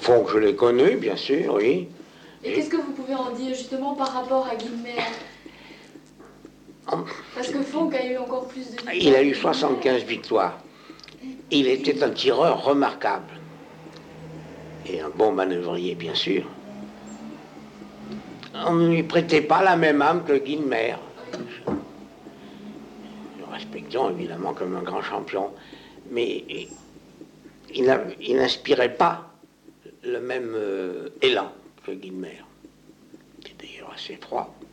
Fonck, je l'ai connu, bien sûr, oui. Et qu'est-ce que vous pouvez en dire justement par rapport à Guilmer? Parce que Fonck a eu encore plus de victoires. Il a eu 75 victoires. Il était un tireur remarquable. Et un bon manœuvrier, bien sûr. On ne lui prêtait pas la même âme que Guilmer. Nous respections évidemment comme un grand champion. Mais il n'inspirait pas le même élan que Guilmer. Il était d'ailleurs assez froid.